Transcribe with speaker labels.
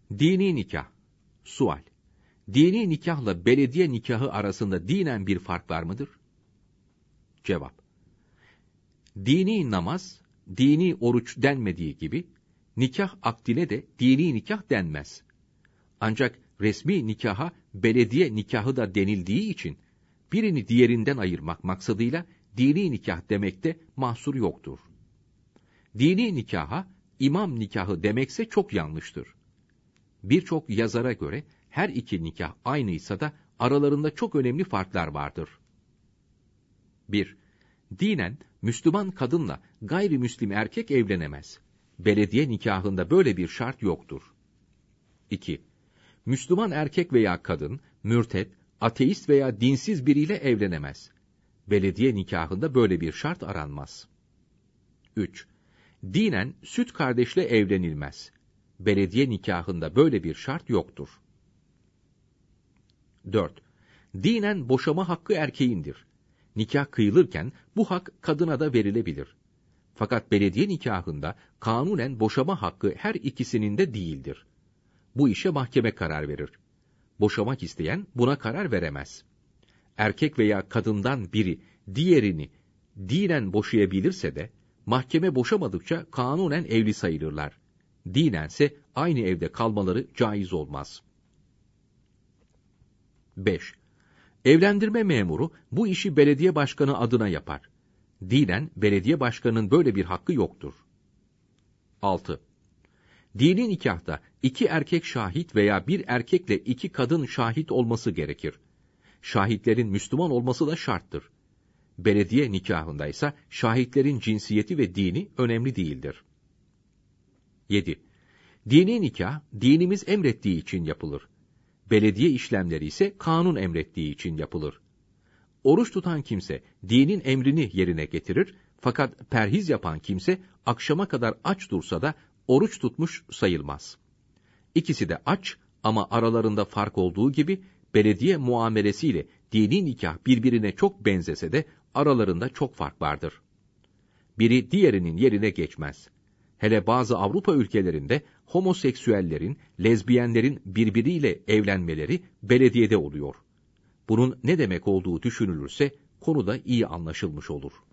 Speaker 1: Dini nikah. Sual. Dini nikahla belediye nikahı arasında dinen bir fark var mıdır? Cevap. Dini namaz, dini oruç denmediği gibi, nikah akdine de dini nikah denmez. Ancak resmi nikaha belediye nikahı da denildiği için, birini diğerinden ayırmak maksadıyla dini nikah demekte mahsur yoktur. Dini nikaha imam nikahı demekse çok yanlıştır. Birçok yazara göre her iki nikah aynıysa da aralarında çok önemli farklar vardır. 1. Dinen Müslüman kadınla gayrimüslim erkek evlenemez. Belediye nikahında böyle bir şart yoktur. 2. Müslüman erkek veya kadın, mürtet, ateist veya dinsiz biriyle evlenemez. Belediye nikahında böyle bir şart aranmaz. 3. Dinen süt kardeşle evlenilmez. Belediye nikahında böyle bir şart yoktur. 4. Dinen boşama hakkı erkeğindir. Nikah kıyılırken bu hak kadına da verilebilir. Fakat belediye nikahında kanunen boşama hakkı her ikisinin de değildir. Bu işe mahkeme karar verir. Boşamak isteyen buna karar veremez. Erkek veya kadından biri diğerini dinen boşayabilirse de mahkeme boşamadıkça kanunen evli sayılırlar. Dinense aynı evde kalmaları caiz olmaz. 5. Evlendirme memuru bu işi belediye başkanı adına yapar. Dinen belediye başkanının böyle bir hakkı yoktur. 6. Dini nikahta 2 erkek şahit veya bir erkekle 2 kadın şahit olması gerekir. Şahitlerin Müslüman olması da şarttır. Belediye nikahında ise şahitlerin cinsiyeti ve dini önemli değildir. 7. Dini nikah, dinimiz emrettiği için yapılır. Belediye işlemleri ise kanun emrettiği için yapılır. Oruç tutan kimse dinin emrini yerine getirir, fakat perhiz yapan kimse akşama kadar aç dursa da oruç tutmuş sayılmaz. İkisi de aç ama aralarında fark olduğu gibi belediye muamelesiyle dini nikah birbirine çok benzese de aralarında çok fark vardır. Biri diğerinin yerine geçmez. Hele bazı Avrupa ülkelerinde homoseksüellerin, lezbiyenlerin birbiriyle evlenmeleri belediyede oluyor. Bunun ne demek olduğu düşünülürse konuda iyi anlaşılmış olur.